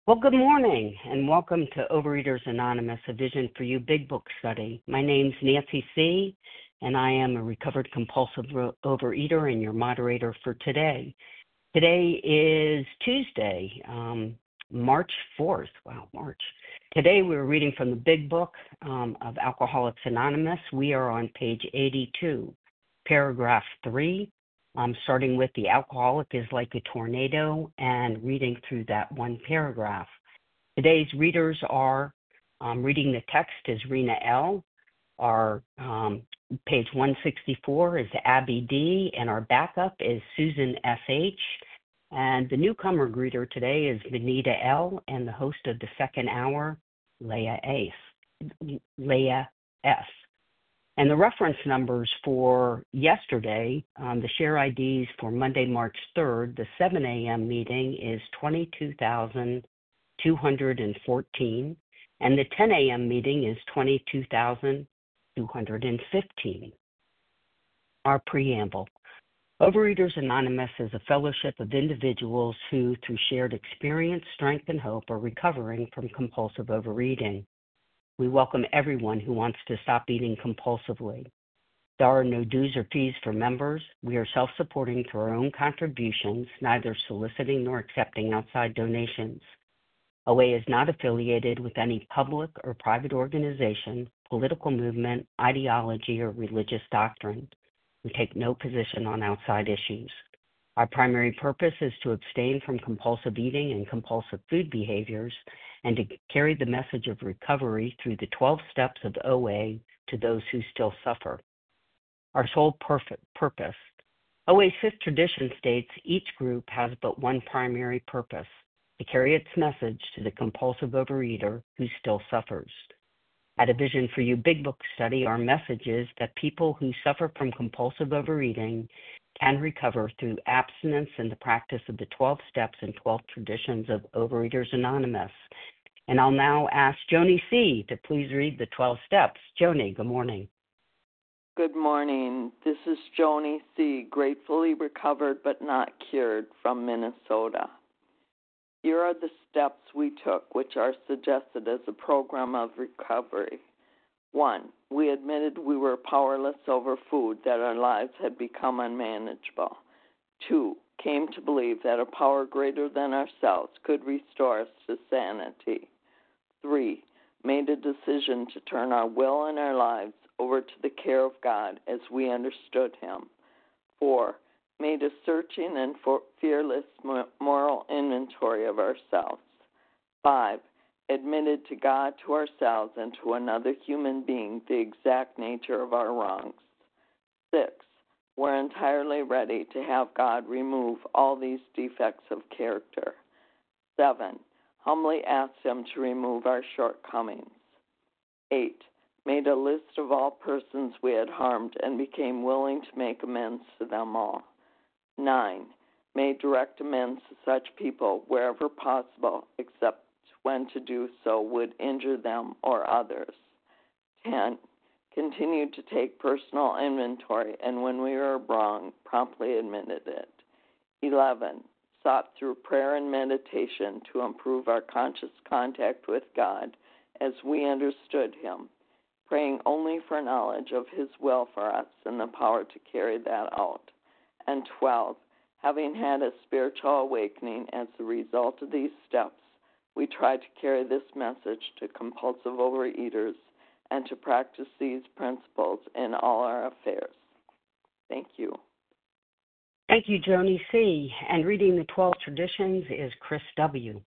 Well, good morning and welcome to Overeaters Anonymous, a Vision for You Big Book study. My name's Nancy C., and I am a recovered compulsive overeater and your moderator for today. Today is Tuesday, March 4th. Wow, March. Today we're reading from the Big Book of Alcoholics Anonymous. We are on page 82, paragraph 3. Starting with the alcoholic is like a tornado and reading through that one paragraph. Today's readers are, reading the text is Rena L. Our page 164 is Abby D. And our backup is Susan S.H. And the newcomer greeter today is Benita L. And the host of the second hour, Leah S. And the reference numbers for yesterday, the share IDs for Monday, March 3rd, the 7 a.m. meeting is 22,214, and the 10 a.m. meeting is 22,215. Our preamble. Overeaters Anonymous is a fellowship of individuals who, through shared experience, strength, and hope, are recovering from compulsive overeating. We welcome everyone who wants to stop eating compulsively. There are no dues or fees for members. We are self-supporting through our own contributions, neither soliciting nor accepting outside donations. OA is not affiliated with any public or private organization, political movement, ideology, or religious doctrine. We take no position on outside issues. Our primary purpose is to abstain from compulsive eating and compulsive food behaviors and to carry the message of recovery through the 12 steps of OA to those who still suffer. Our sole purpose. OA's fifth tradition states each group has but one primary purpose, to carry its message to the compulsive overeater who still suffers. At a Vision for You Big Book study, our message is that people who suffer from compulsive overeating can recover through abstinence and the practice of the 12 steps and 12 traditions of Overeaters Anonymous. And I'll now ask Joni C. to please read the 12 steps. Joni, good morning. Good morning. This is Joni C., gratefully recovered but not cured from Minnesota. Here are the steps we took, which are suggested as a program of recovery. 1. We admitted we were powerless over food, that our lives had become unmanageable. 2. Came to believe that a power greater than ourselves could restore us to sanity. 3. Made a decision to turn our will and our lives over to the care of God as we understood Him. 4. Made a searching and fearless moral inventory of ourselves. 5. Admitted to God, to ourselves, and to another human being the exact nature of our wrongs. 6. We're entirely ready to have God remove all these defects of character. 7. Humbly asked Him to remove our shortcomings. 8. Made a list of all persons we had harmed and became willing to make amends to them all. 9. Made direct amends to such people wherever possible, except when to do so would injure them or others. 10. Continued to take personal inventory, and when we were wrong, promptly admitted it. 11. Sought through prayer and meditation to improve our conscious contact with God as we understood Him, praying only for knowledge of His will for us and the power to carry that out. And 12. Having had a spiritual awakening as a result of these steps, we try to carry this message to compulsive overeaters and to practice these principles in all our affairs. Thank you. Thank you, Joni C. And reading the 12 traditions is Chris W.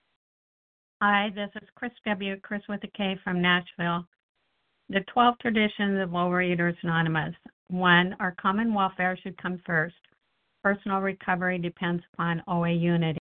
Hi, this is Chris W., Chris with a K from Nashville. The 12 traditions of Overeaters Anonymous. 1. Our common welfare should come first. Personal recovery depends upon OA unity.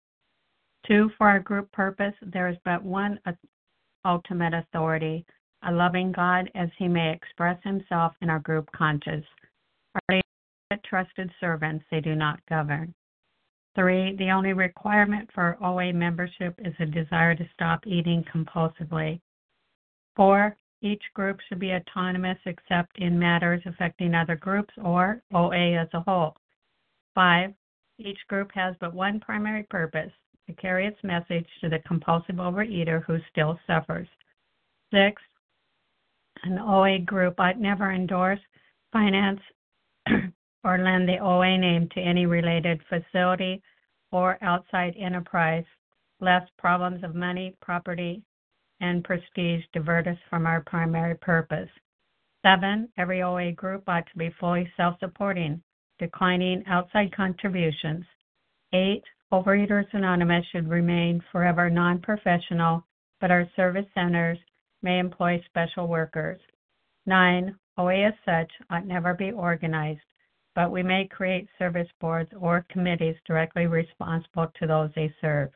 2. For our group purpose, there is but one ultimate authority, a loving God as He may express Himself in our group conscience. Our trusted servants, they do not govern. 3. The only requirement for OA membership is a desire to stop eating compulsively. 4. Each group should be autonomous except in matters affecting other groups or OA as a whole. 5. Each group has but one primary purpose, to carry its message to the compulsive overeater who still suffers. 6. An OA group ought never endorse, finance, or lend the OA name to any related facility or outside enterprise, lest problems of money, property, and prestige divert us from our primary purpose. 7. Every OA group ought to be fully self-supporting, declining outside contributions. 8. Overeaters Anonymous should remain forever non-professional, but our service centers may employ special workers. 9. OA as such ought never be organized, but we may create service boards or committees directly responsible to those they serve.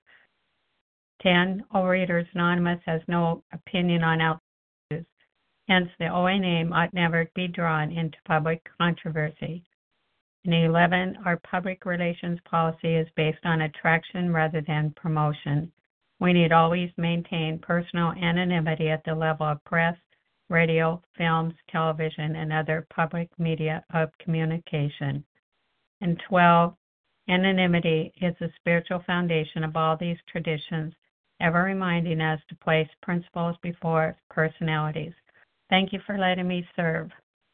10. Overeaters Anonymous has no opinion on outside issues. Hence, the OA name ought never be drawn into public controversy. And 11. Our public relations policy is based on attraction rather than promotion. We need always maintain personal anonymity at the level of press, radio, films, television, and other public media of communication. And 12. Anonymity is the spiritual foundation of all these traditions, ever reminding us to place principles before personalities. Thank you for letting me serve.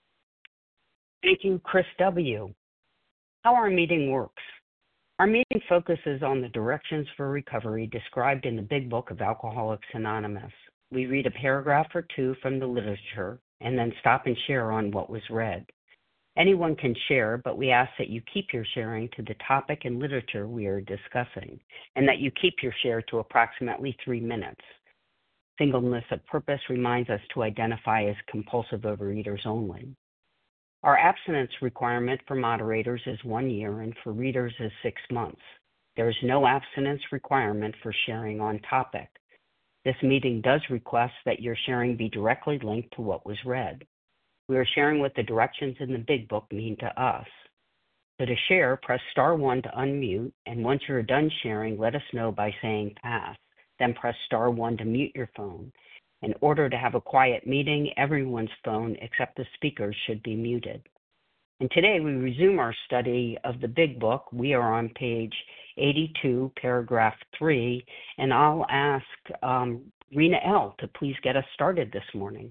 Thank you, Chris W. How our meeting works. Our meeting focuses on the directions for recovery described in the Big Book of Alcoholics Anonymous. We read a paragraph or two from the literature and then stop and share on what was read. Anyone can share, but we ask that you keep your sharing to the topic and literature we are discussing, and that you keep your share to approximately 3 minutes. Singleness of purpose reminds us to identify as compulsive overeaters only. Our abstinence requirement for moderators is 1 year and for readers is 6 months. There is no abstinence requirement for sharing on topic. This meeting does request that your sharing be directly linked to what was read. We are sharing what the directions in the Big Book mean to us. So to share, press star 1 to unmute, and once you're done sharing, let us know by saying pass. Then press star 1 to mute your phone. In order to have a quiet meeting, everyone's phone except the speaker's should be muted. And today we resume our study of the Big Book. We are on page 82, paragraph 3, and I'll ask Rena L. to please get us started this morning.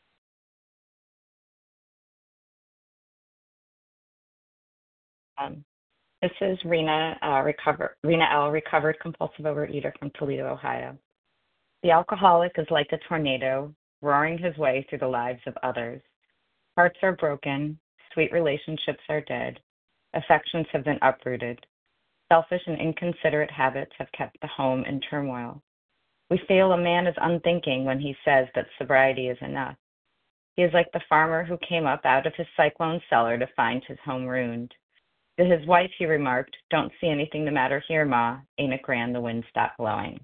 This is Rena L., recovered compulsive overeater from Toledo, Ohio. The alcoholic is like a tornado, roaring his way through the lives of others. Hearts are broken, sweet relationships are dead, affections have been uprooted. Selfish and inconsiderate habits have kept the home in turmoil. We feel a man is unthinking when he says that sobriety is enough. He is like the farmer who came up out of his cyclone cellar to find his home ruined. To his wife, he remarked, "Don't see anything the matter here, Ma. Ain't it grand the wind stopped blowing?"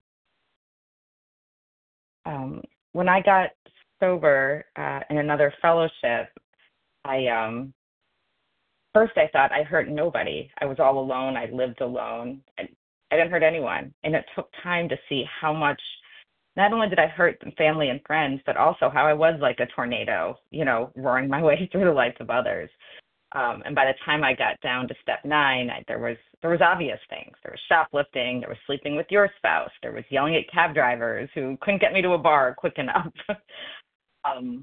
When I got sober in another fellowship, first I thought I hurt nobody. I was all alone. I lived alone. I didn't hurt anyone. And it took time to see how much, not only did I hurt family and friends, but also how I was like a tornado, roaring my way through the lives of others. And by the time I got down to step 9, there was obvious things. There was shoplifting. There was sleeping with your spouse. There was yelling at cab drivers who couldn't get me to a bar quick enough. And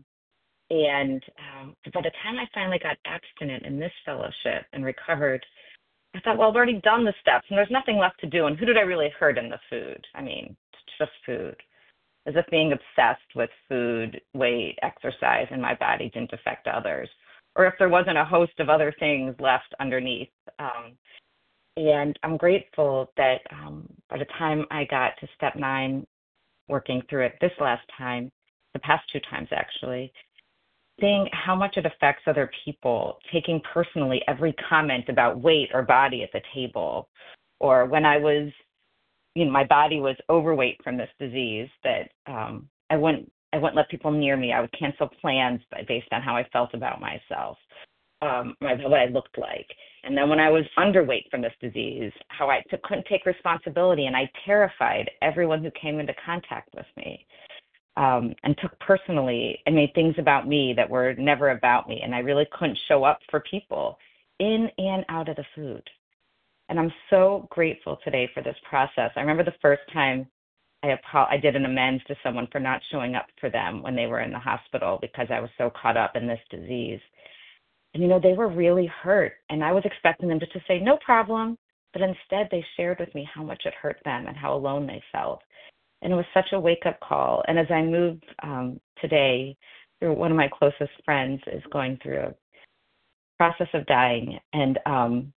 by the time I finally got abstinent in this fellowship and recovered, I thought, well, I've already done the steps, and there's nothing left to do. And who did I really hurt in the food? I mean, it's just food. As if being obsessed with food, weight, exercise, and my body didn't affect others, or if there wasn't a host of other things left underneath. And I'm grateful that by the time I got to step 9, working through it this last time, the past 2 times actually, seeing how much it affects other people, taking personally every comment about weight or body at the table, or when I was, my body was overweight from this disease, that I wouldn't let people near me. I would cancel plans based on how I felt about myself, what I looked like. And then when I was underweight from this disease, how I couldn't take responsibility, and I terrified everyone who came into contact with me, and took personally and made things about me that were never about me. And I really couldn't show up for people in and out of the food. And I'm so grateful today for this process. I remember the first time I did an amends to someone for not showing up for them when they were in the hospital because I was so caught up in this disease. And, they were really hurt. And I was expecting them just to say, no problem. But instead, they shared with me how much it hurt them and how alone they felt. And it was such a wake-up call. And as I moved today, through one of my closest friends is going through a process of dying. And I'm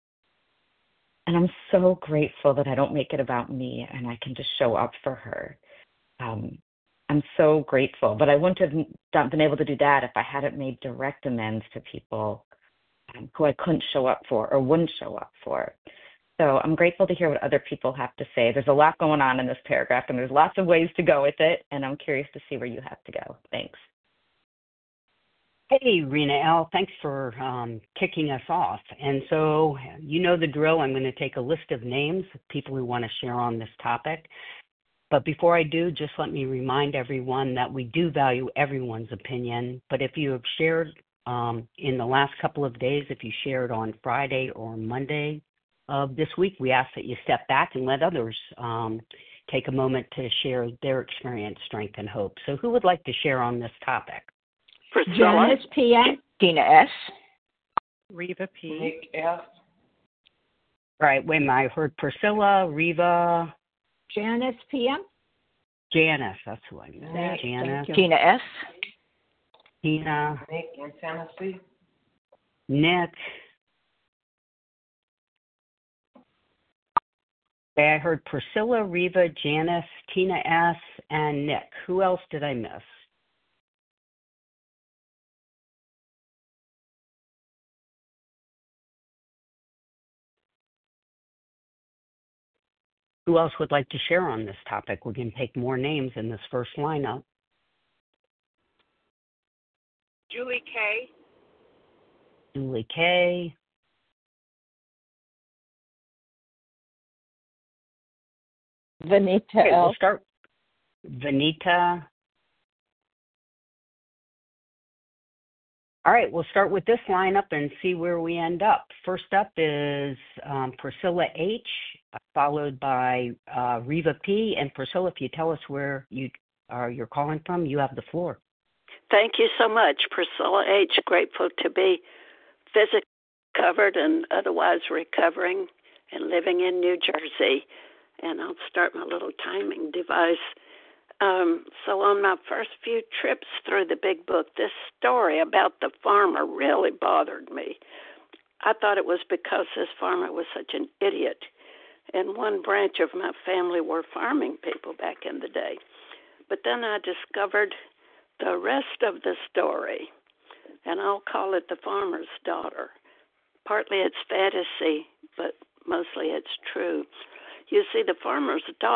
so grateful that I don't make it about me and I can just show up for her. I'm so grateful. But I wouldn't have been able to do that if I hadn't made direct amends to people who I couldn't show up for or wouldn't show up for. So I'm grateful to hear what other people have to say. There's a lot going on in this paragraph, and there's lots of ways to go with it, and I'm curious to see where you have to go. Thanks. Hey, Rena L., thanks for kicking us off. And so you know the drill. I'm going to take a list of names of people who want to share on this topic. But before I do, just let me remind everyone that we do value everyone's opinion. But if you have shared in the last couple of days, if you shared on Friday or Monday of this week, we ask that you step back and let others take a moment to share their experience, strength, and hope. So who would like to share on this topic? Priscilla. Janice P.M. Tina S. Reva P. Nick F. All right, wait a minute. I heard Priscilla, Reva. Janice P.M. Janice, that's who I meant. Thank Janice. you. Tina S. Tina. Nick in Tennessee. Nick. Okay, I heard Priscilla, Reva, Janice, Tina S., and Nick. Who else did I miss? Who else would like to share on this topic? We can take more names in this first lineup. Julie K. Julie K. Vanita Okay, L. we'll start. Vanita. All right, we'll start with this lineup and see where we end up. First up is Priscilla H., followed by Reva P. And Priscilla, if you tell us where you're calling from, you have the floor. Thank you so much, Priscilla H. Grateful to be physically covered and otherwise recovering and living in New Jersey. And I'll start my little timing device. So on my first few trips through the big book, this story about the farmer really bothered me. I thought it was because this farmer was such an idiot. And one branch of my family were farming people back in the day. But then I discovered the rest of the story, and I'll call it The Farmer's Daughter. Partly it's fantasy, but mostly it's true. You see, the farmer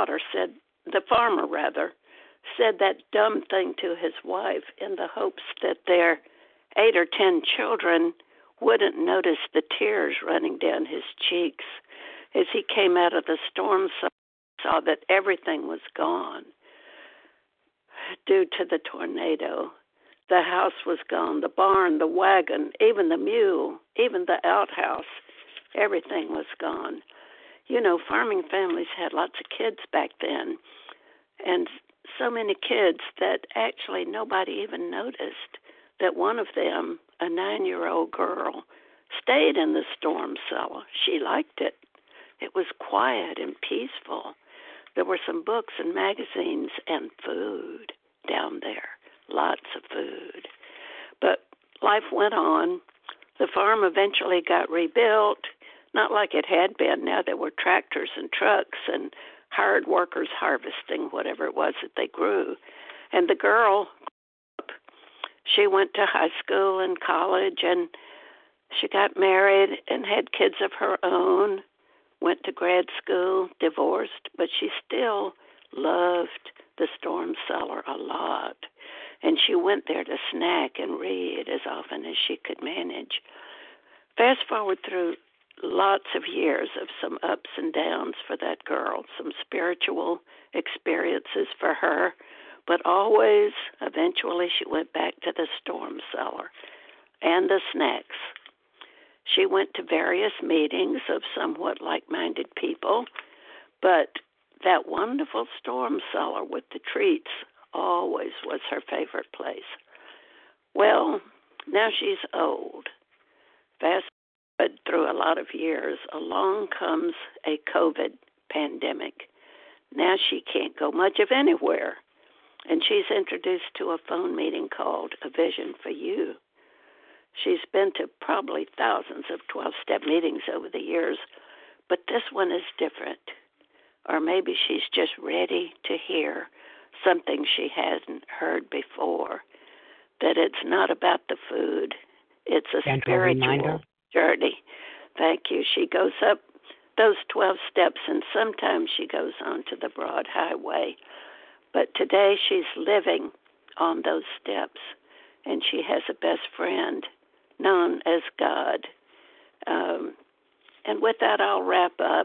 said that dumb thing to his wife in the hopes that their 8 or 10 children wouldn't notice the tears running down his cheeks as he came out of the storm, saw that everything was gone due to the tornado. The house was gone, the barn, the wagon, even the mule, even the outhouse. Everything was gone. You know, farming families had lots of kids back then, and so many kids that actually nobody even noticed that one of them, a 9-year-old girl, stayed in the storm cellar. She liked it. It was quiet and peaceful. There were some books and magazines and food down there, lots of food. But life went on. The farm eventually got rebuilt, not like it had been. Now there were tractors and trucks and hired workers harvesting whatever it was that they grew. And the girl, she went to high school and college, and she got married and had kids of her own, went to grad school, divorced, but she still loved the storm cellar a lot. And she went there to snack and read as often as she could manage. Fast forward through lots of years of some ups and downs for that girl, some spiritual experiences for her, but always, eventually, she went back to the storm cellar and the snacks. She went to various meetings of somewhat like-minded people, but that wonderful storm cellar with the treats always was her favorite place. Well, now she's old. Fast forward through a lot of years, along comes a COVID pandemic. Now she can't go much of anywhere, and she's introduced to a phone meeting called A Vision for You. She's been to probably thousands of 12-step meetings over the years, but this one is different. Or maybe she's just ready to hear something she hasn't heard before, that it's not about the food. It's a spiritual journey. Thank you. She goes up those 12 steps, and sometimes she goes on to the broad highway. But today she's living on those steps, and she has a best friend known as God. And with that, I'll wrap up.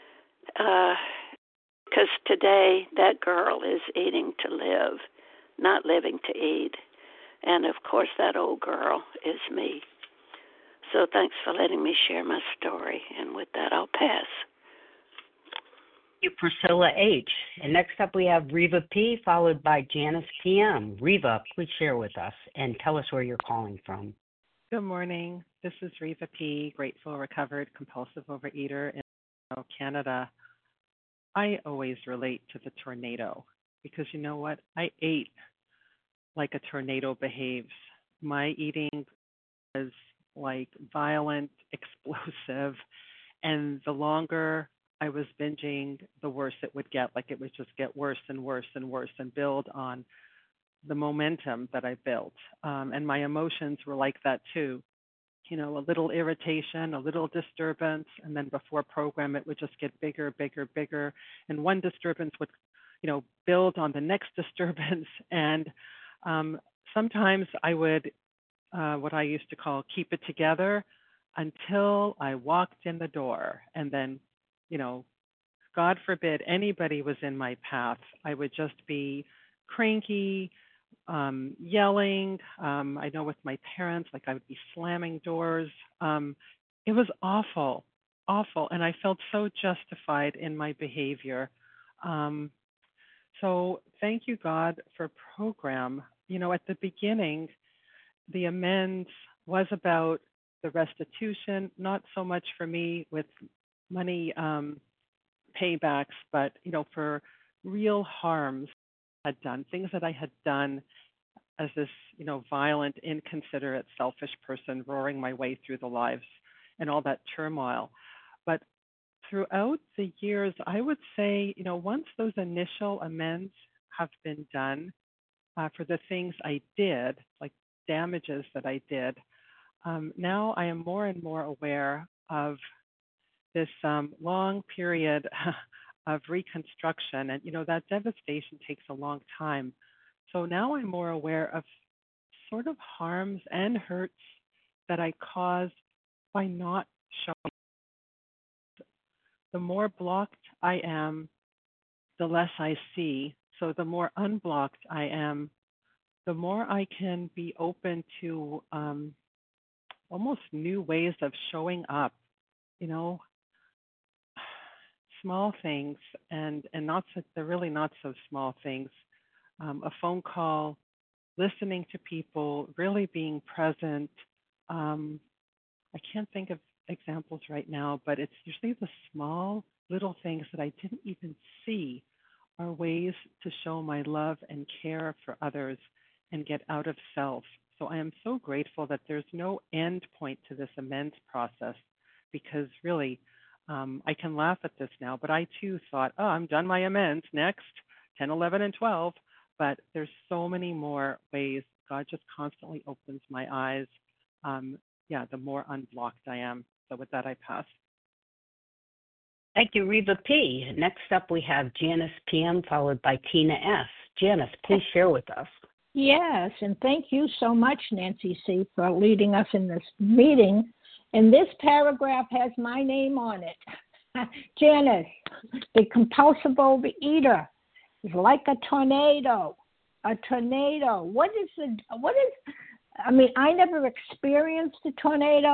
Because today that girl is eating to live, not living to eat. And, of course, that old girl is me. So thanks for letting me share my story. And with that, I'll pass. Thank you, Priscilla H. And next up we have Reva P., followed by Janice PM. Reva, please share with us and tell us where you're calling from. Good morning. This is Reva P., grateful, recovered, compulsive overeater in Canada. I always relate to the tornado because you know what? I ate like a tornado behaves. My eating was like violent, explosive, and the longer I was binging, the worse it would get. Like it would just get worse and worse and worse and build on the momentum that I built. And my emotions were like that too. You know, a little irritation, a little disturbance, and then before program, it would just get bigger, bigger, bigger. And one disturbance would, build on the next disturbance. And sometimes I would, what I used to call, keep it together until I walked in the door. And then, God forbid anybody was in my path, I would just be cranky, yelling. I know with my parents, like I would be slamming doors. It was awful, awful. And I felt so justified in my behavior. So thank you, God, for program. At the beginning, the amends was about the restitution, not so much for me with money paybacks, but, for real harms I had done, things that I had done as this, violent, inconsiderate, selfish person roaring my way through the lives and all that turmoil. But throughout the years, I would say, once those initial amends have been done for the things I did, like damages that I did, now I am more and more aware of this long period of reconstruction. And, that devastation takes a long time. So now I'm more aware of sort of harms and hurts that I caused by not showing. The more blocked I am, the less I see. So the more unblocked I am, the more I can be open to almost new ways of showing up, small things and not so, they're really not so small things. A phone call, listening to people, really being present. I can't think of examples right now, but it's usually the small little things that I didn't even see are ways to show my love and care for others and get out of self. So I am so grateful that there's no end point to this amends process because really I can laugh at this now, but I too thought, I'm done my amends, next, 10, 11, and 12. But there's so many more ways. God just constantly opens my eyes. The more unblocked I am. So with that, I pass. Thank you, Reva P. Next up, we have Janice PM, followed by Tina S. Janice, please share with us. Yes, and thank you so much, Nancy C., for leading us in this meeting. And this paragraph has my name on it. Janice, the compulsive overeater is like a tornado. A tornado. I never experienced a tornado,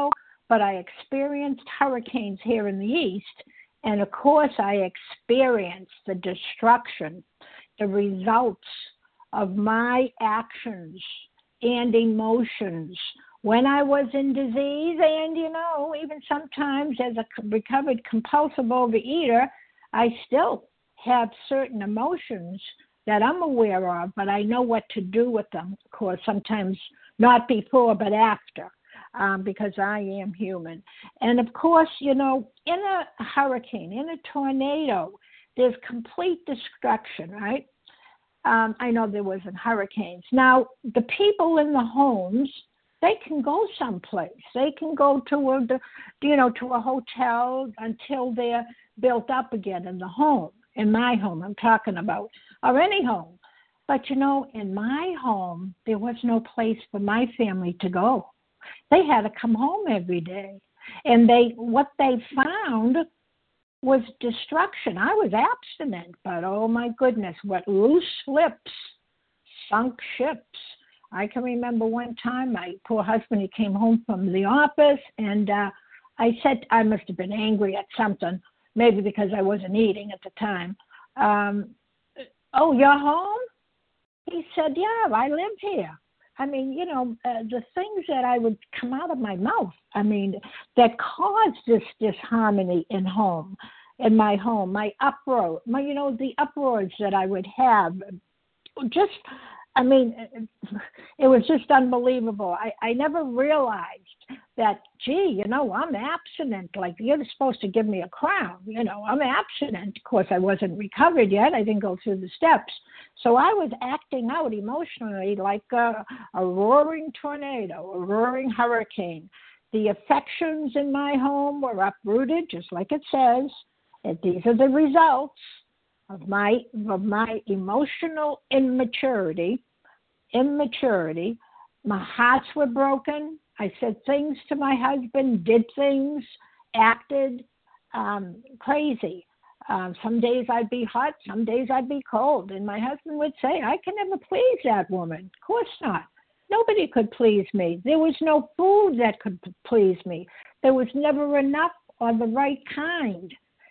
but I experienced hurricanes here in the East. And of course, I experienced the destruction, the results of my actions and emotions when I was in disease. And, even sometimes as a recovered compulsive overeater, I still have certain emotions that I'm aware of, but I know what to do with them. Of course, sometimes not before, but after. Because I am human. And of course, in a hurricane, in a tornado, there's complete destruction, right? I know there was in hurricanes. Now, the people in the homes, they can go someplace. They can go to a hotel until they're built up again in the home. In my home, I'm talking about, or any home. But, in my home, there was no place for my family to go. They had to come home every day. And what they found was destruction. I was abstinent, but oh my goodness, what loose lips sunk ships. I can remember one time my poor husband, he came home from the office, and I said, I must have been angry at something, maybe because I wasn't eating at the time. Oh, you're home? He said, yeah, I live here. I mean, the things that I would come out of my mouth, that caused this disharmony in my home, my uproar, the uproars that I would have, it was just unbelievable. I never realized that, gee, I'm abstinent. Like, you're supposed to give me a crown. I'm abstinent. Of course, I wasn't recovered yet. I didn't go through the steps. So I was acting out emotionally like a roaring tornado, a roaring hurricane. The affections in my home were uprooted, just like it says. And these are the results of my emotional immaturity. My hearts were broken. I said things to my husband, did things, acted crazy. Some days I'd be hot, some days I'd be cold. And my husband would say, I can never please that woman. Of course not. Nobody could please me. There was no food that could please me. There was never enough or the right kind.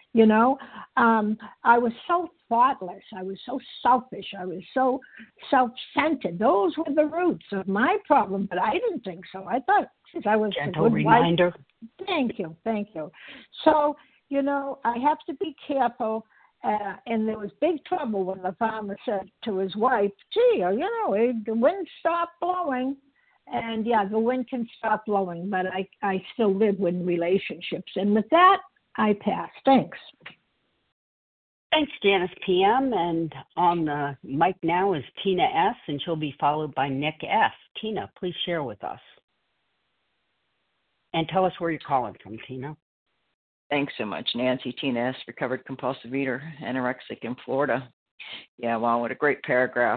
I was so thoughtless. I was so selfish. I was so self-centered. Those were the roots of my problem, but I didn't think so. I thought, since I was gentle a good reminder. wife. Thank you. So, I have to be careful. And there was big trouble when the farmer said to his wife, gee, the wind stopped blowing. And, yeah, the wind can stop blowing, but I still live in relationships. And with that, I pass. Thanks. Thanks, Janice PM. And on the mic now is Tina S., and she'll be followed by Nick F. Tina, please share with us. And tell us where you're calling from, Tina. Thanks so much, Nancy. Tina S., recovered compulsive eater, anorexic in Florida. Yeah, wow, what a great paragraph.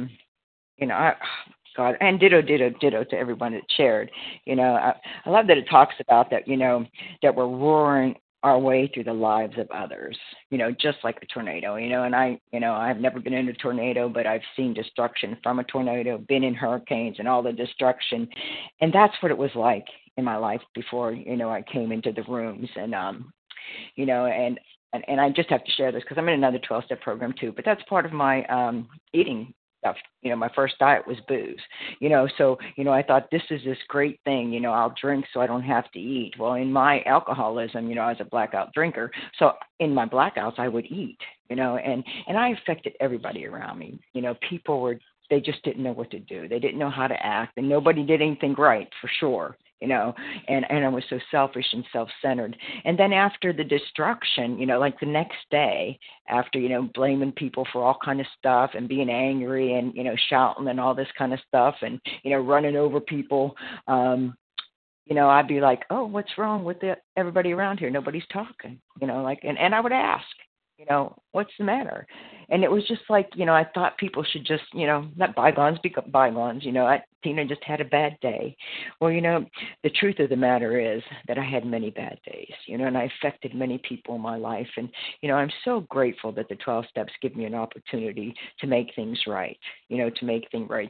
God, and ditto to everyone that shared. I love that it talks about that, that we're roaring our way through the lives of others, just like a tornado, and I've never been in a tornado, but I've seen destruction from a tornado, been in hurricanes and all the destruction. And that's what it was like in my life before, I came into the rooms and, and I just have to share this because I'm in another 12-step program too, but that's part of my eating stuff. My first diet was booze, so, I thought this is this great thing, I'll drink so I don't have to eat. Well, in my alcoholism, I was a blackout drinker. So in my blackouts, I would eat, and I affected everybody around me. People they just didn't know what to do. They didn't know how to act, and nobody did anything right, for sure. And I was so selfish and self-centered. And then after the destruction, like the next day, after, blaming people for all kind of stuff and being angry and, shouting and all this kind of stuff and, running over people, I'd be like, oh, what's wrong with everybody around here? Nobody's talking, and I would ask, what's the matter? And it was just like, I thought people should just, let bygones be bygones. Tina just had a bad day. Well, the truth of the matter is that I had many bad days, and I affected many people in my life. And, I'm so grateful that the 12 steps give me an opportunity to make things right,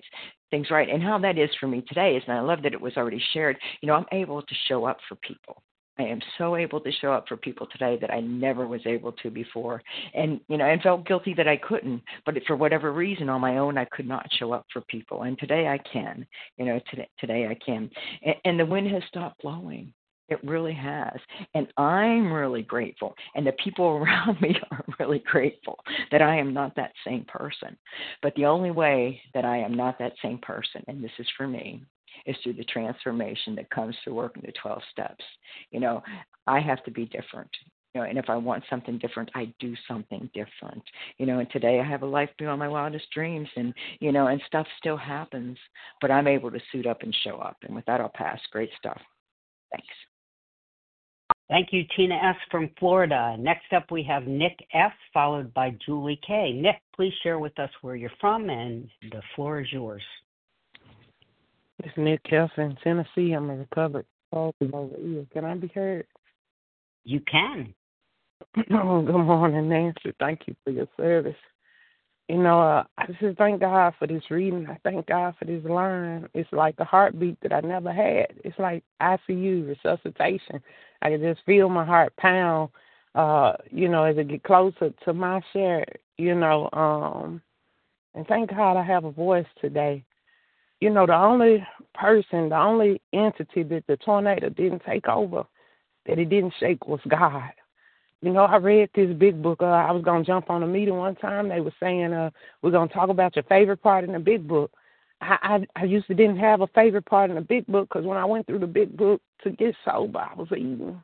things right. And how that is for me today is, and I love that it was already shared, I'm able to show up for people. I am so able to show up for people today that I never was able to before. And, and felt guilty that I couldn't. But for whatever reason, on my own, I could not show up for people. And today I can. Today I can. And the wind has stopped blowing. It really has. And I'm really grateful. And the people around me are really grateful that I am not that same person. But the only way that I am not that same person, and this is for me, is through the transformation that comes through working the 12 steps. I have to be different. And if I want something different, I do something different. And today I have a life beyond my wildest dreams, and stuff still happens, but I'm able to suit up and show up. And with that, I'll pass. Great stuff. Thanks. Thank you, Tina S. from Florida. Next up, we have Nick S., followed by Julie K. Nick, please share with us where you're from, and the floor is yours. It's Nick S. in Tennessee. I'm a recovered compulsive overeater. Can I be heard? You can. Oh, good morning, Nancy. Thank you for your service. I just thank God for this reading. I thank God for this line. It's like a heartbeat that I never had. It's like ICU, resuscitation. I can just feel my heart pound, as I get closer to my share, and thank God I have a voice today. The only entity that the tornado didn't take over, that it didn't shake, was God. I read this big book. I was going to jump on a meeting one time. They were saying, we're going to talk about your favorite part in the big book. I used to didn't have a favorite part in the big book because when I went through the big book to get sober, I was eating.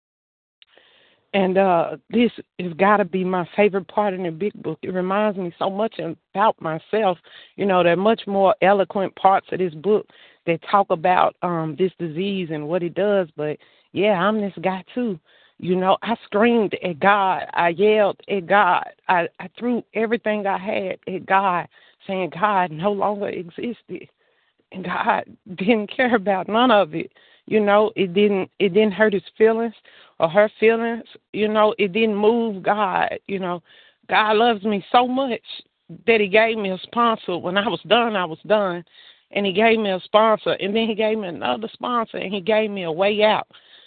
And this has got to be my favorite part in the big book. It reminds me so much about myself. There are much more eloquent parts of this book that talk about this disease and what it does. But, yeah, I'm this guy too. I screamed at God. I yelled at God. I threw everything I had at God, saying God no longer existed. And God didn't care about none of it. It didn't hurt his feelings or her feelings. It didn't move God. God loves me so much that he gave me a sponsor. When I was done. And he gave me a sponsor. And then he gave me another sponsor. And he gave me a way out.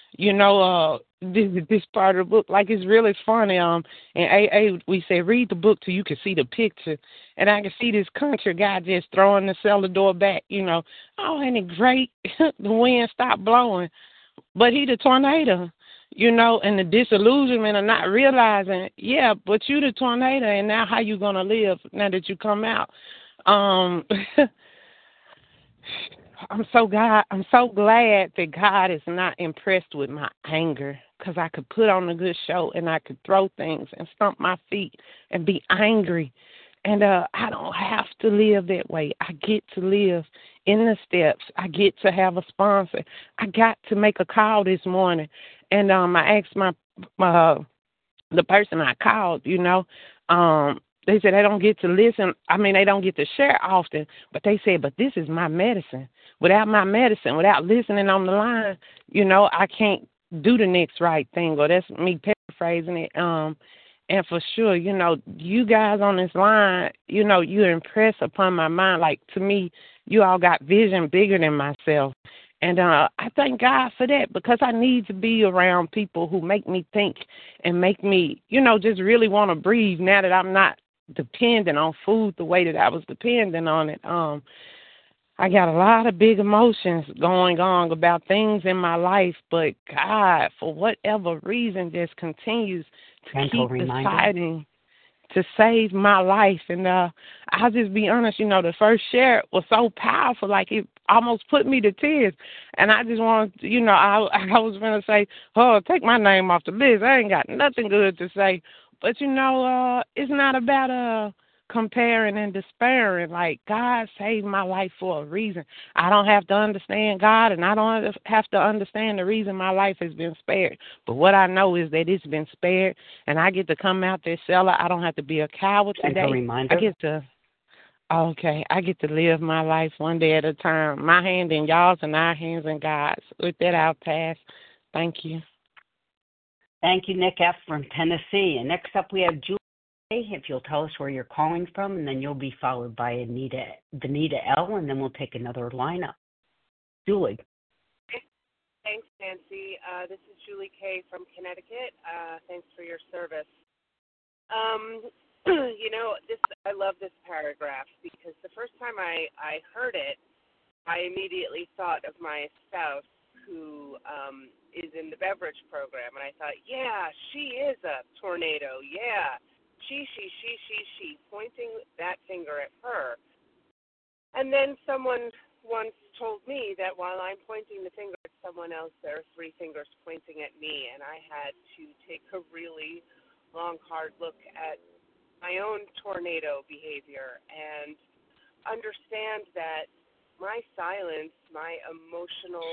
This part of the book, like, it's really funny. In AA, we say read the book till you can see the picture. And I can see this country guy just throwing the cellar door back, Oh, ain't it great? The wind stopped blowing. But he the tornado, and the disillusionment of not realizing, yeah, but you the tornado, and now how you going to live now that you come out? I'm so glad that God is not impressed with my anger, because I could put on a good show and I could throw things and stomp my feet and be angry. And I don't have to live that way. I get to live in the steps. I get to have a sponsor. I got to make a call this morning, and I asked the person I called, they said they don't get to listen. They don't get to share often, but they said, but this is my medicine. Without my medicine, without listening on the line, I can't do the next right thing, or that's me paraphrasing it. And for sure, you guys on this line, you impress upon my mind. Like, to me, you all got vision bigger than myself. And I thank God for that, because I need to be around people who make me think and make me, just really want to breathe now that I'm not dependent on food the way that I was dependent on it. I got a lot of big emotions going on about things in my life, but God, for whatever reason, just continues to keep deciding to save my life. And I'll just be honest, the first share was so powerful, like it almost put me to tears. And I just wanted, I was going to say, oh, take my name off the list. I ain't got nothing good to say. But, it's not about comparing and despairing. Like, God saved my life for a reason. I don't have to understand God, and I don't have to understand the reason my life has been spared. But what I know is that it's been spared, and I get to come out this cellar. I don't have to be a coward today. And a reminder. I get to live my life one day at a time. My hand in y'all's and our hands in God's. With that, I'll pass. Thank you. Thank you, Nick F. from Tennessee. And next up, we have Julie if you'll tell us where you're calling from, and then you'll be followed by Danita L., and then we'll take another lineup. Julie. Thanks, Nancy. This is Julie K. from Connecticut. Thanks for your service. I love this paragraph because the first time I heard it, I immediately thought of my spouse who is in the beverage program, and I thought, yeah, she is a tornado. Yeah, she, pointing that finger at her. And then someone once told me that while I'm pointing the finger at someone else, there are three fingers pointing at me, and I had to take a really long, hard look at my own tornado behavior and understand that my silence, my emotional,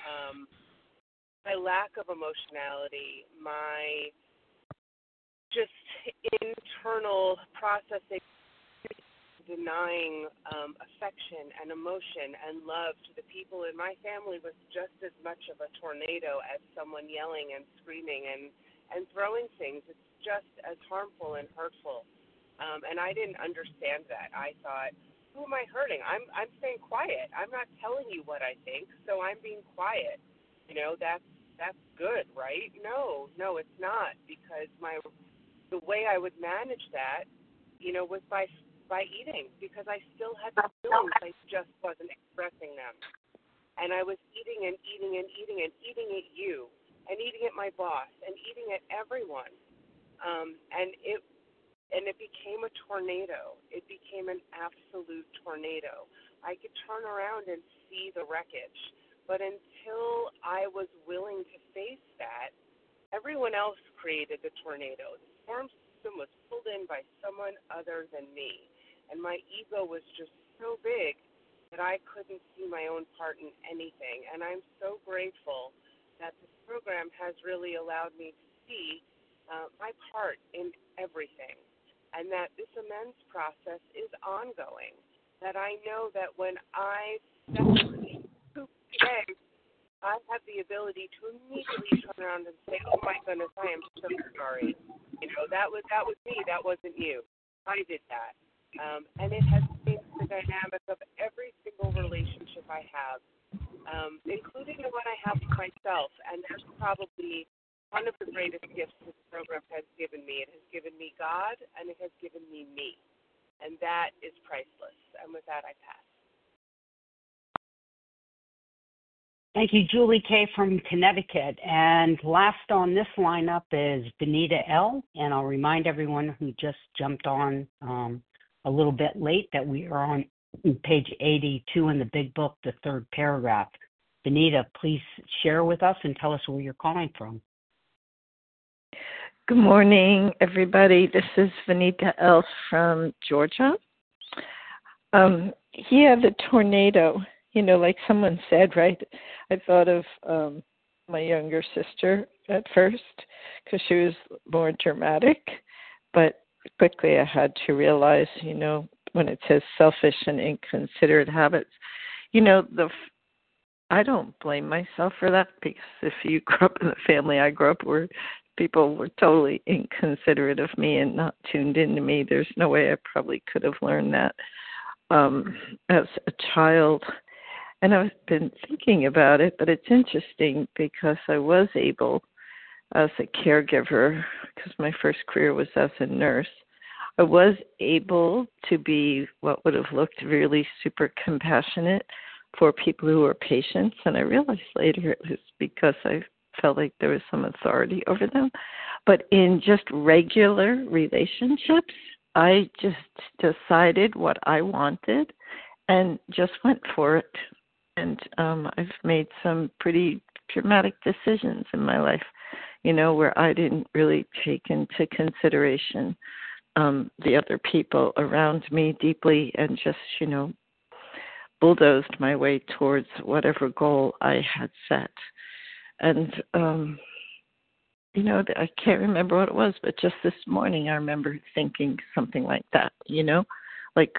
my lack of emotionality, my just internal processing, denying affection and emotion and love to the people in my family was just as much of a tornado as someone yelling and screaming and throwing things. It's just as harmful and hurtful. And I didn't understand that. I thought, who am I hurting? I'm staying quiet. I'm not telling you what I think, so I'm being quiet. That's good, right? No, it's not, because the way I would manage that, was by eating, because I still had the feelings. I just wasn't expressing them. And I was eating and eating and eating and eating at you and eating at my boss and eating at everyone. And it became a tornado. It became an absolute tornado. I could turn around and see the wreckage. But until I was willing to face that, everyone else created the tornado. The storm system was pulled in by someone other than me. And my ego was just so big that I couldn't see my own part in anything. And I'm so grateful that this program has really allowed me to see my part in everything. And that this amends process is ongoing. That I know that when I step into the poop today, I have the ability to immediately turn around and say, "Oh my goodness, I am so sorry. That was me. That wasn't you. I did that." And it has changed the dynamic of every single relationship I have, including the one I have with myself. And that's probably one of the greatest gifts this program has given me. It has given me God, and it has given me me. And that is priceless. And with that, I pass. Thank you, Julie K. from Connecticut. And last on this lineup is Benita L. And I'll remind everyone who just jumped on a little bit late that we are on page 82 in the big book, the third paragraph. Benita, please share with us and tell us where you're calling from. Good morning, everybody. This is Vanita Else from Georgia. The tornado, like someone said, right? I thought of my younger sister at first because she was more dramatic, but quickly I had to realize, when it says selfish and inconsiderate habits, I don't blame myself for that, because if you grew up in the family I grew up where people were totally inconsiderate of me and not tuned into me, there's no way I probably could have learned that as a child. And I've been thinking about it, but it's interesting because I was able, as a caregiver, because my first career was as a nurse, I was able to be what would have looked really super compassionate for people who were patients. And I realized later it was because I felt like there was some authority over them. But in just regular relationships, I just decided what I wanted and just went for it. And I've made some pretty dramatic decisions in my life, where I didn't really take into consideration the other people around me deeply and just, bulldozed my way towards whatever goal I had set. And, I can't remember what it was, but just this morning I remember thinking something like that, like,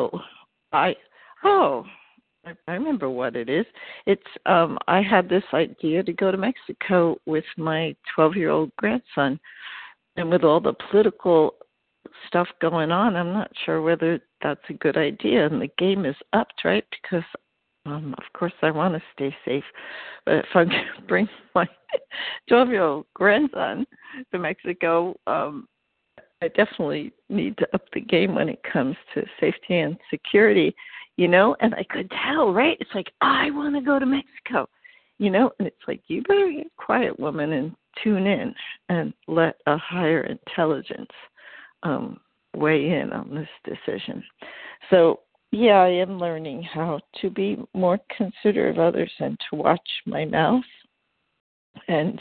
I remember what it is. It's I had this idea to go to Mexico with my 12-year-old grandson, and with all the political stuff going on, I'm not sure whether that's a good idea. And the game is upped, right? Because, of course, I want to stay safe. But if I'm going to bring my 12-year-old grandson to Mexico, I definitely need to up the game when it comes to safety and security, and I could tell, right? It's like, I want to go to Mexico, and it's like, you better get quiet, woman, and tune in and let a higher intelligence weigh in on this decision. So, yeah, I am learning how to be more considerate of others and to watch my mouth. And,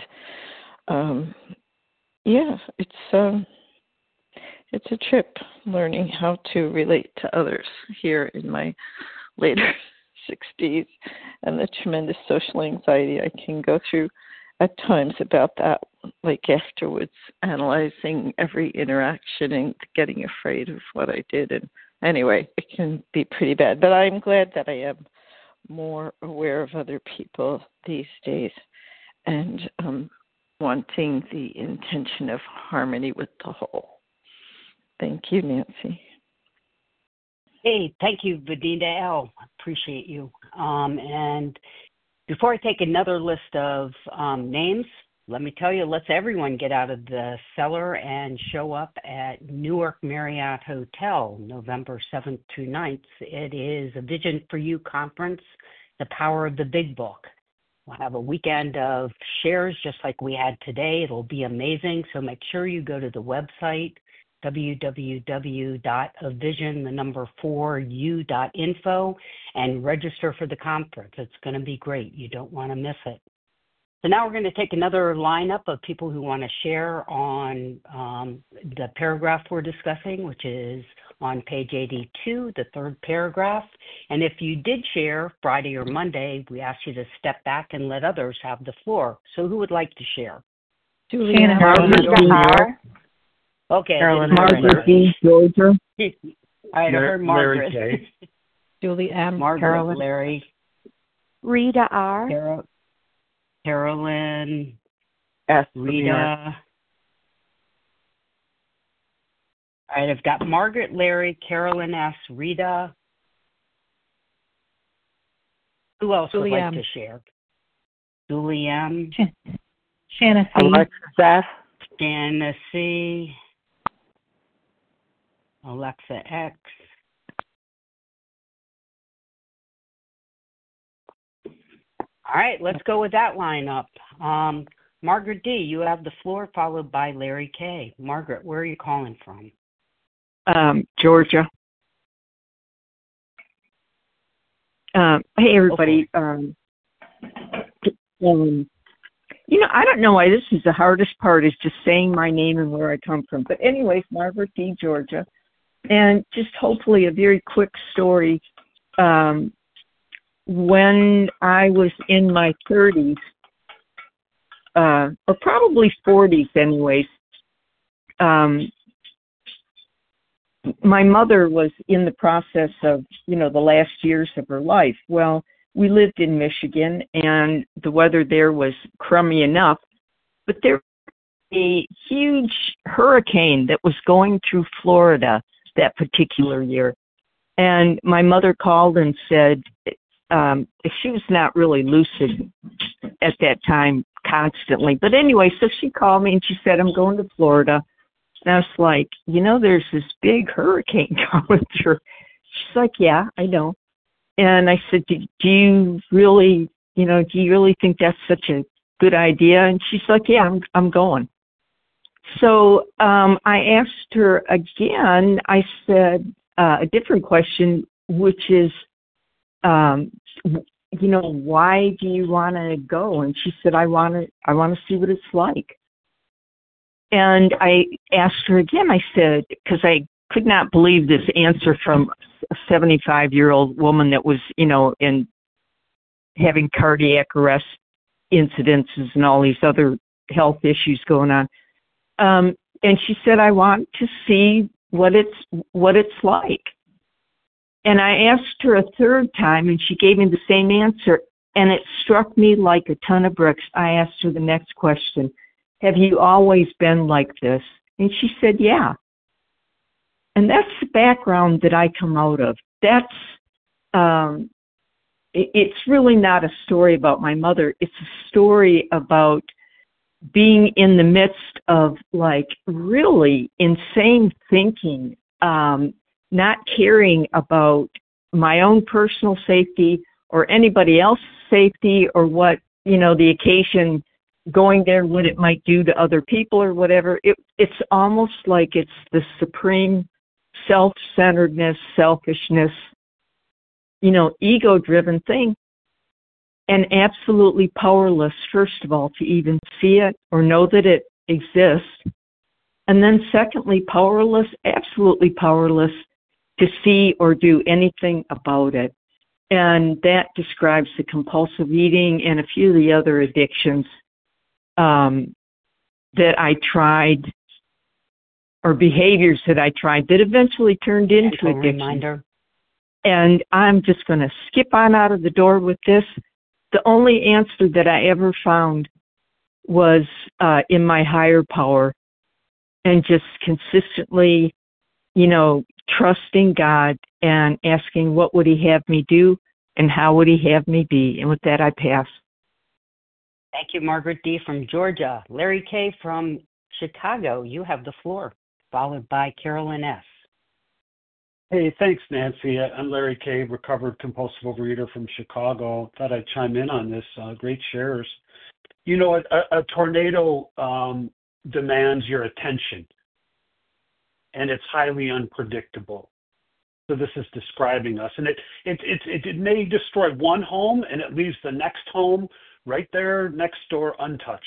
it's a trip learning how to relate to others here in my later 60s and the tremendous social anxiety I can go through at times about that, like afterwards analyzing every interaction and getting afraid of what I did. And anyway, it can be pretty bad. But I'm glad that I am more aware of other people these days and wanting the intention of harmony with the whole. Thank you, Nancy. Hey, thank you, Vadina L. Appreciate you. And before I take another list of names, let me tell you, let's everyone get out of the cellar and show up at Newark Marriott Hotel, November 7th through 9th. It is a Vision for You conference, The Power of the Big Book. We'll have a weekend of shares just like we had today. It'll be amazing. So make sure you go to the website, www.avision4u.info, and register for the conference. It's going to be great. You don't want to miss it. So now we're going to take another lineup of people who want to share on the paragraph we're discussing, which is on page 82, the third paragraph. And if you did share Friday or Monday, we ask you to step back and let others have the floor. So who would like to share? Juliana. Okay. Margaret D. Georgia. All right, I heard Margaret. Larry K. Julie M. Margaret, Carolyn. Larry. Rita R. Carolyn. S. Rita. All right, I've got Margaret, Larry, Carolyn S., Rita. Who else would like to share? Julie M. Shanna C. Alexis F. Shanna C. Alexa X. All right, let's go with that lineup. Margaret D., you have the floor, followed by Larry K. Margaret, where are you calling from? Georgia. Hey, everybody. Okay. I don't know why this is the hardest part, is just saying my name and where I come from. But anyways, Margaret D., Georgia. And just hopefully a very quick story. When I was in my 30s, or probably 40s anyways, my mother was in the process of, the last years of her life. Well, we lived in Michigan, and the weather there was crummy enough, but there was a huge hurricane that was going through Florida that particular year. And my mother called and said, she was not really lucid at that time constantly. But anyway, so she called me and she said, I'm going to Florida. And I was like, there's this big hurricane coming through. She's like, yeah, I know. And I said, do you really think that's such a good idea? And she's like, yeah, I'm going. So I asked her again, I said a different question, which is, why do you want to go? And she said, I want to see what it's like. And I asked her again, I said, because I could not believe this answer from a 75-year-old woman that was, in having cardiac arrest incidences and all these other health issues going on. And she said, I want to see what it's like. And I asked her a third time, and she gave me the same answer, and it struck me like a ton of bricks. I asked her the next question, have you always been like this? And she said, yeah. And that's the background that I come out of. It's really not a story about my mother. It's a story about being in the midst of like really insane thinking, not caring about my own personal safety or anybody else's safety or what, the occasion going there, what it might do to other people or whatever. It's almost like it's the supreme self-centeredness, selfishness, ego-driven thing, and absolutely powerless, first of all, to even see it or know that it exists. And then secondly, absolutely powerless to see or do anything about it. And that describes the compulsive eating and a few of the other addictions that I tried, or behaviors that I tried that eventually turned into addiction. Reminder. And I'm just going to skip on out of the door with this. The only answer that I ever found was in my higher power, and just consistently, trusting God and asking what would he have me do and how would he have me be. And with that, I pass. Thank you, Margaret D. from Georgia. Larry K. from Chicago, you have the floor, followed by Carolyn S. Hey, thanks, Nancy. I'm Larry K., recovered compulsive overeater from Chicago. Thought I'd chime in on this. Great shares. A tornado demands your attention, and it's highly unpredictable. So this is describing us. And it may destroy one home, and it leaves the next home right there next door untouched.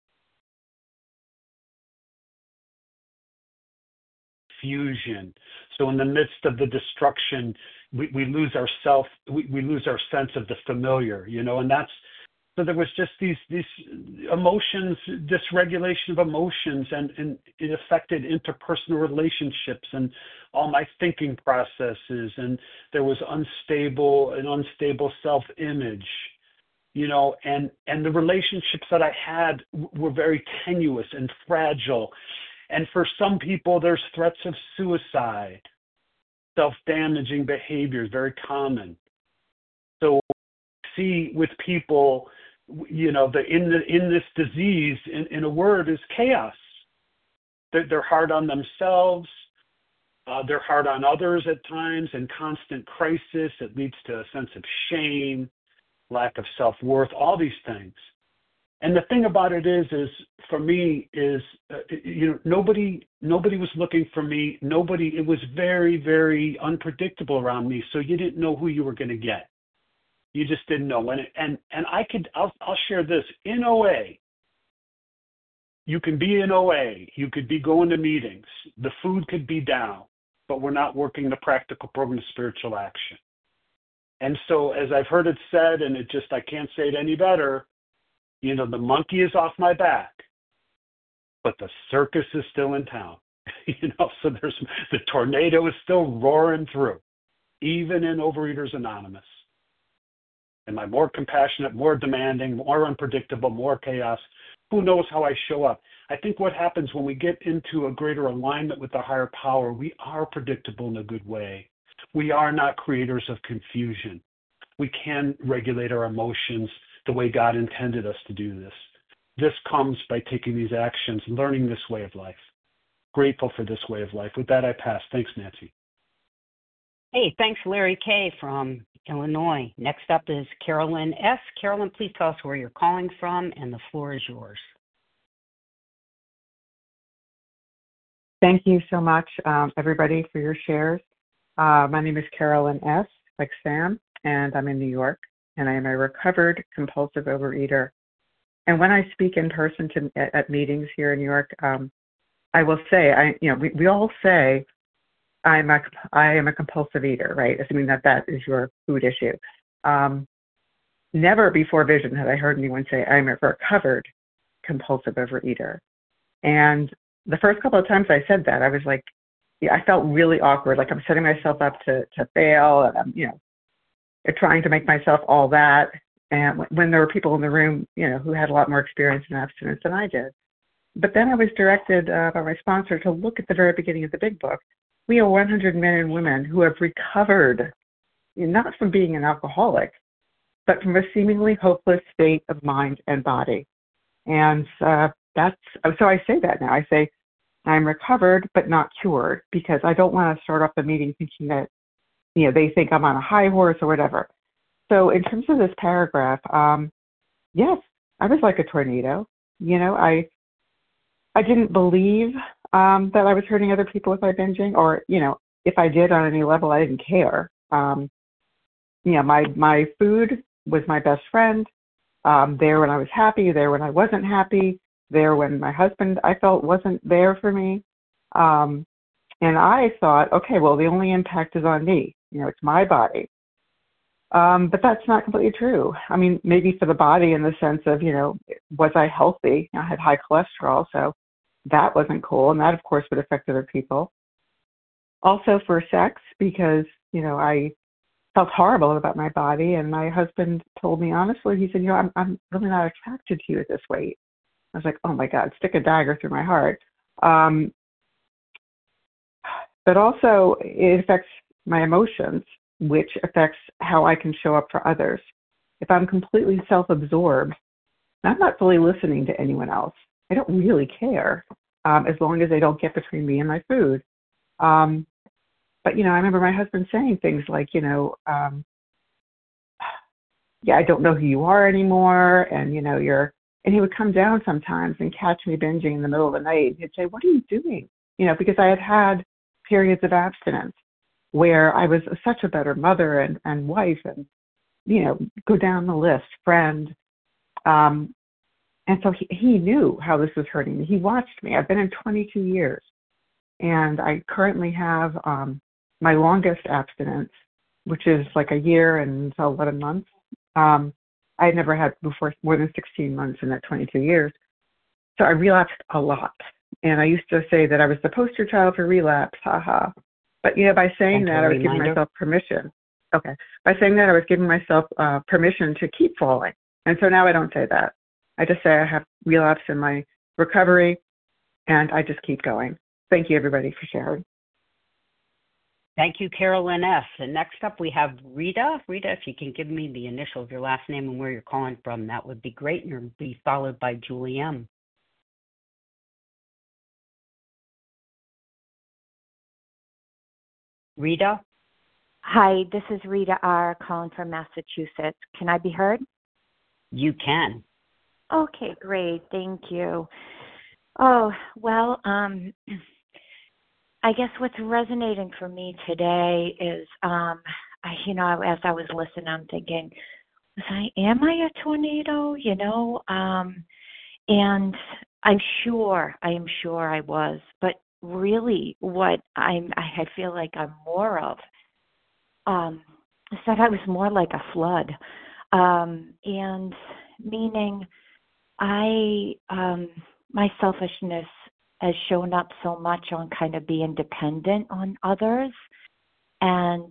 Fusion. So in the midst of the destruction, we lose ourself. We lose our sense of the familiar, and that's, so there was just these emotions, dysregulation of emotions, and it affected interpersonal relationships and all my thinking processes, and there was unstable self-image, and the relationships that I had were very tenuous and fragile. And for some people, there's threats of suicide, self-damaging behaviors, very common. So see with people, in this disease, in a word, is chaos. They're hard on themselves. They're hard on others at times, in constant crisis. It leads to a sense of shame, lack of self-worth, all these things. And the thing about it is for me, nobody was looking for me. It was very, very unpredictable around me. So you didn't know who you were going to get. You just didn't know. I'll share this. In OA, you can be in OA. You could be going to meetings. The food could be down, but we're not working the practical program of spiritual action. And so as I've heard it said, and I can't say it any better, the monkey is off my back, but the circus is still in town. So the tornado is still roaring through, even in Overeaters Anonymous. Am I more compassionate, more demanding, more unpredictable, more chaos? Who knows how I show up? I think what happens when we get into a greater alignment with the higher power, we are predictable in a good way. We are not creators of confusion. We can regulate our emotions the way God intended us to do this. This comes by taking these actions, learning this way of life. Grateful for this way of life. With that, I pass. Thanks, Nancy. Hey, thanks, Larry K. from Illinois. Next up is Carolyn S. Carolyn, please tell us where you're calling from, and the floor is yours. Thank you so much, everybody, for your shares. My name is Carolyn S., like Sam, and I'm in New York, and I am a recovered compulsive overeater. And when I speak in person at meetings here in New York, I will say, we all say, I am a compulsive eater, right? Assuming that is your food issue. Never before Vision had I heard anyone say, I'm a recovered compulsive overeater. And the first couple of times I said that, I was like, I felt really awkward, like I'm setting myself up to fail, and I'm, trying to make myself all that. And when there were people in the room, who had a lot more experience in abstinence than I did. But then I was directed by my sponsor to look at the very beginning of the Big Book, We are 100 men and women who have recovered, not from being an alcoholic, but from a seemingly hopeless state of mind and body. And so I say that now. I say I'm recovered but not cured, because I don't want to start off the meeting thinking that, they think I'm on a high horse or whatever. So in terms of this paragraph, yes, I was like a tornado. I didn't believe that I was hurting other people with my binging, or, if I did on any level, I didn't care. My food was my best friend. There when I was happy, there when I wasn't happy, there when my husband, I felt, wasn't there for me. And I thought, okay, well, the only impact is on me. It's my body. But that's not completely true. I mean, maybe for the body in the sense of, was I healthy? I had high cholesterol, so that wasn't cool. And that, of course, would affect other people. Also for sex, because, I felt horrible about my body. And my husband told me honestly, he said, I'm really not attracted to you at this weight. I was like, oh my God, stick a dagger through my heart. But also it affects my emotions, which affects how I can show up for others. If I'm completely self-absorbed, I'm not fully listening to anyone else. I don't really care, as long as they don't get between me and my food. But, I remember my husband saying things like, I don't know who you are anymore. And, and he would come down sometimes and catch me binging in the middle of the night. He'd say, what are you doing? Because I had periods of abstinence where I was such a better mother and wife and, go down the list, friend. And so he knew how this was hurting me. He watched me. I've been in 22 years. And I currently have my longest abstinence, which is like a year and 11 months. I had never had before more than 16 months in that 22 years. So I relapsed a lot. And I used to say that I was the poster child for relapse, haha. But, by saying that, I was giving myself permission. Okay. By saying that, I was giving myself permission to keep falling. And so now I don't say that. I just say I have relapse in my recovery, and I just keep going. Thank you, everybody, for sharing. Thank you, Carolyn S. And next up, we have Rita. Rita, if you can give me the initial of your last name and where you're calling from, that would be great. And you'll be followed by Julie M. Rita? Hi, this is Rita R. calling from Massachusetts. Can I be heard? You can. Okay, great. Thank you. Oh, well, I guess what's resonating for me today is, as I was listening, I'm thinking, am I a tornado? And I am sure I was, but really what I feel like I'm more of, is that I was more like a flood, and meaning my selfishness has shown up so much on kind of being dependent on others. And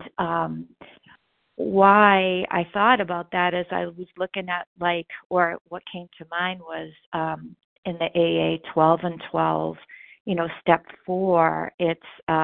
why I thought about that is I was looking at or what came to mind was in the AA 12 and 12, step 4, it's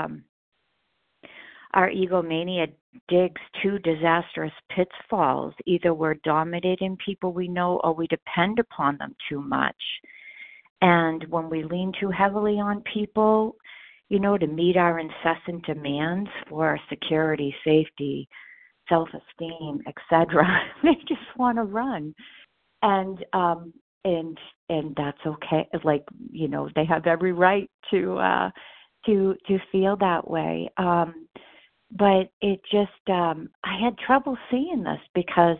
our egomania digs two disastrous pitfalls. Either we're dominating people we know or we depend upon them too much. And when we lean too heavily on people, to meet our incessant demands for security, safety, self-esteem, etc., they just want to run. And that's okay. They have every right to feel that way. But it just, I had trouble seeing this because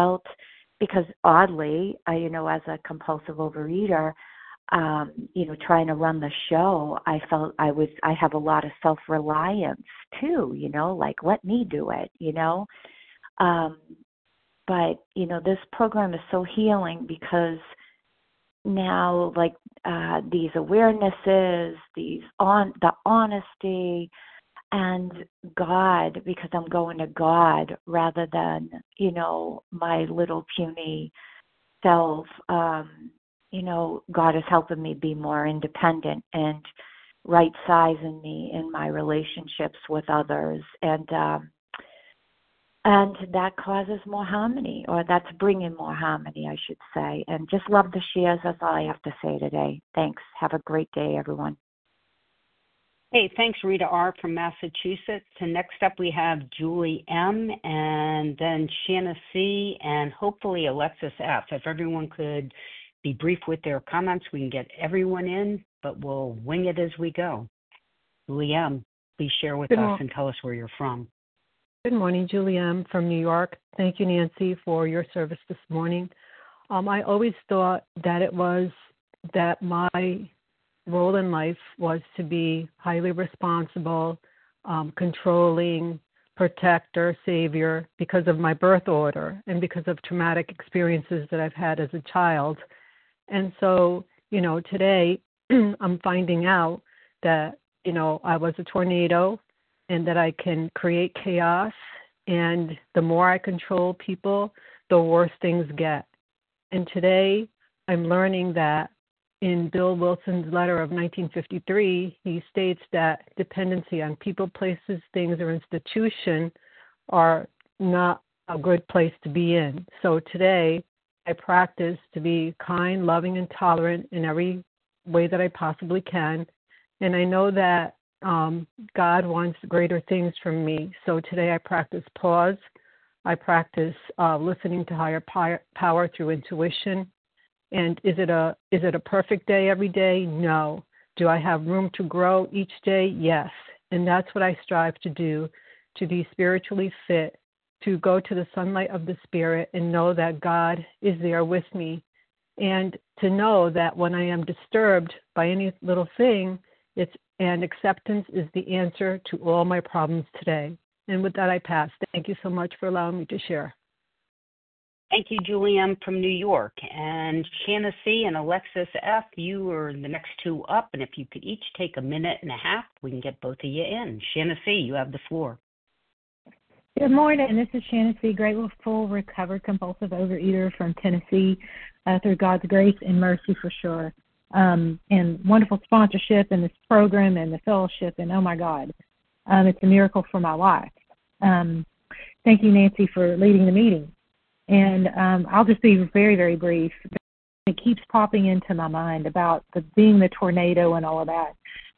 oddly, as a compulsive overeater, trying to run the show, I felt I have a lot of self-reliance too, let me do it, but, this program is so healing because now, these awarenesses, the honesty, and God, because I'm going to God rather than, my little puny self, God is helping me be more independent. And right-sizing me in my relationships with others. And that causes more harmony, or that's bringing more harmony, I should say. And just love the shares. That's all I have to say today. Thanks. Have a great day, everyone. Hey, thanks, Rita R. from Massachusetts. And next up, we have Julie M., and then Shanna C., and hopefully Alexis F. If everyone could be brief with their comments, we can get everyone in, but we'll wing it as we go. Julie M., please share with us and tell us where you're from. Good morning, Julie M. from New York. Thank you, Nancy, for your service this morning. I always thought that my role in life was to be highly responsible, controlling, protector, savior, because of my birth order and because of traumatic experiences that I've had as a child. And so, today I'm finding out that, I was a tornado and that I can create chaos. And the more I control people, the worse things get. And today I'm learning that in Bill Wilson's letter of 1953, he states that dependency on people, places, things, or institution are not a good place to be in. So today I practice to be kind, loving, and tolerant in every way that I possibly can. And I know that God wants greater things from me. So today I practice pause. I practice listening to higher power through intuition. And is it a perfect day every day? No. Do I have room to grow each day? Yes. And that's what I strive to do, to be spiritually fit, to go to the sunlight of the Spirit and know that God is there with me. And to know that when I am disturbed by any little thing, and acceptance is the answer to all my problems today. And with that, I pass. Thank you so much for allowing me to share. Thank you, Julie M. from New York. And Shanna C. and Alexis F., you are the next two up. And if you could each take a minute and a half, we can get both of you in. Shanna C., you have the floor. Good morning. This is Shanna C., grateful, recovered, compulsive overeater from Tennessee, through God's grace and mercy for sure. And wonderful sponsorship and this program and the fellowship, and oh my God, it's a miracle for my life. Thank you, Nancy, for leading the meeting. And I'll just be very, very brief. It keeps popping into my mind about being the tornado and all of that.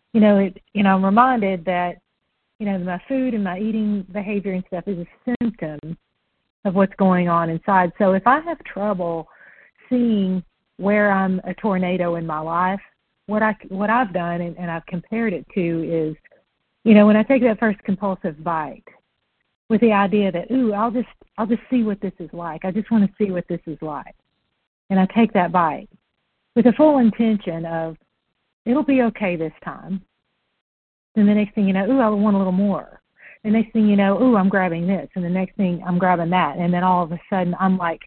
I'm reminded that, my food and my eating behavior and stuff is a symptom of what's going on inside. So if I have trouble seeing where I'm a tornado in my life, what I've done and I've compared it to is, when I take that first compulsive bite with the idea that, I'll just see what this is like. I just want to see what this is like. And I take that bite with the full intention of it'll be okay this time. And the next thing you know, I want a little more. The next thing you know, I'm grabbing this. And the next thing I'm grabbing that. And then all of a sudden I'm like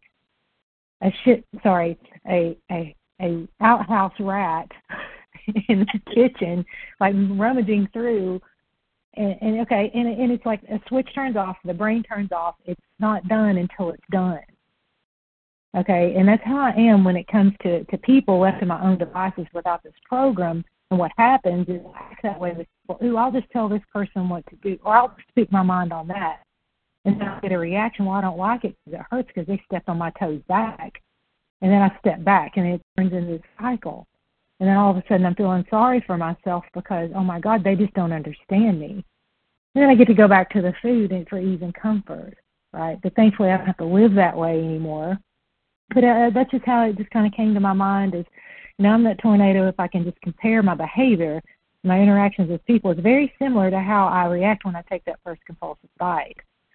a outhouse rat in the kitchen, like rummaging through, and it's like a switch turns off, the brain turns off. It's not done until it's done. Okay, and that's how I am when it comes to people left to my own devices without this program. And what happens is I act that way with people. I'll just tell this person what to do, or I'll speak my mind on that, and then I'll get a reaction. Well, I don't like it because it hurts because they stepped on my toes back. And then I step back, and it turns into this cycle. And then all of a sudden I'm feeling sorry for myself because, oh, my God, they just don't understand me. And then I get to go back to the food and for ease and comfort, right? But thankfully I don't have to live that way anymore. But that's just how it just kind of came to my mind is, I'm that tornado. If I can just compare my behavior, my interactions with people, it's very similar to how I react when I take that first compulsive bite.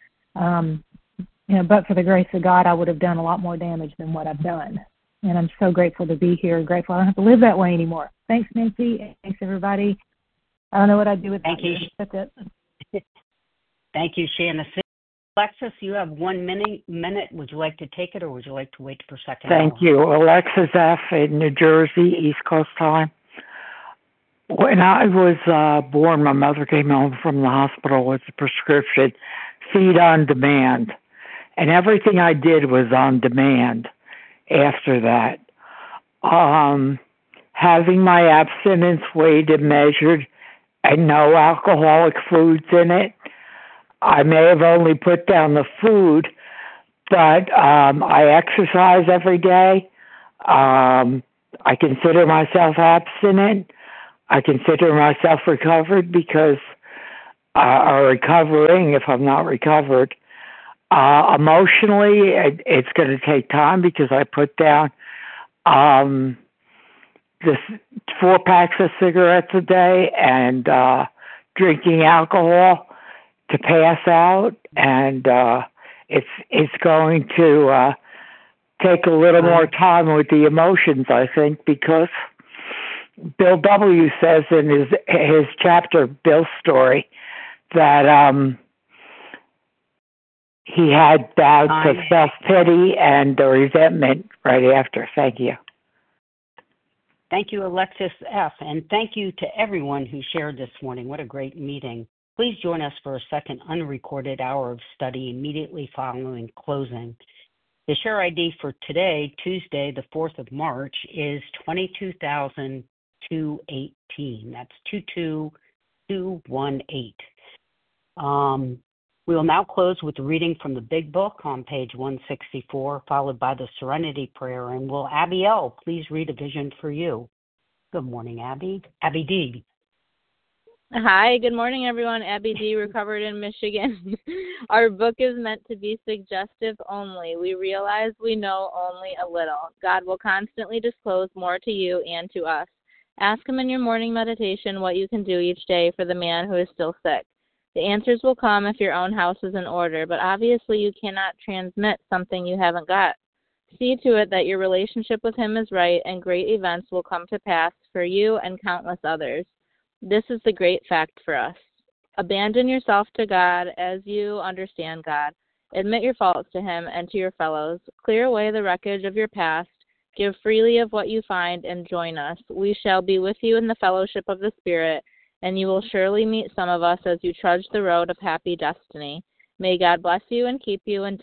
But for the grace of God, I would have done a lot more damage than what I've done. And I'm so grateful to be here, grateful I don't have to live that way anymore. Thanks, Nancy. Thanks, everybody. I don't know what I'd do without you. That's it. Thank you, Shanna. Alexis, you have 1 minute. Would you like to take it, or would you like to wait for a second? Thank you. Alexis F. in New Jersey, East Coast time. When I was born, my mother came home from the hospital with a prescription, Feed on Demand. And everything I did was on demand after that. Having my abstinence weighed and measured and no alcoholic foods in it. I may have only put down the food, but I exercise every day. I consider myself abstinent. I consider myself recovered because, or recovering if I'm not recovered. Emotionally, it's going to take time because I put down this 4 packs of cigarettes a day and drinking alcohol to pass out, and it's going to take a little more time with the emotions, I think, because Bill W. says in his chapter, Bill's story, that he had bouts of self-pity and resentment right after. Thank you. Thank you, Alexis F., and thank you to everyone who shared this morning. What a great meeting. Please join us for a second unrecorded hour of study immediately following closing. The share ID for today, Tuesday, the 4th of March, is 22,218. That's 22218. We will now close with the reading from the Big Book on page 164, followed by the Serenity Prayer. And will Abby L. please read a vision for you? Good morning, Abby. Abby D. Hi, good morning, everyone. Abby D., recovered in Michigan. Our book is meant to be suggestive only. We realize we know only a little. God will constantly disclose more to you and to us. Ask Him in your morning meditation what you can do each day for the man who is still sick. The answers will come if your own house is in order, but obviously you cannot transmit something you haven't got. See to it that your relationship with Him is right, and great events will come to pass for you and countless others. This is the great fact for us. Abandon yourself to God as you understand God. Admit your faults to Him and to your fellows. Clear away the wreckage of your past. Give freely of what you find and join us. We shall be with you in the fellowship of the Spirit, and you will surely meet some of us as you trudge the road of happy destiny. May God bless you and keep you and